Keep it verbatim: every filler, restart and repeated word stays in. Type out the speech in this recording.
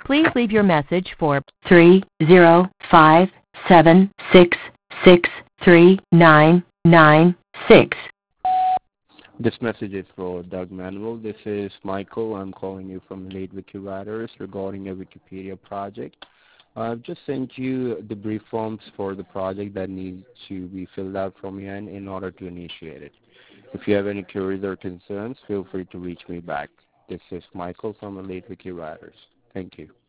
Please leave your message for three zero five seven six six three nine nine six. This message is for Doug Manuel. This is Michael. I'm calling you from Late Wiki Writers regarding a Wikipedia project. I've just sent you the brief forms for the project that need to be filled out from your end in order to initiate it. If you have any queries or concerns, feel free to reach me back. This is Michael from the Late Wiki Writers. Thank you.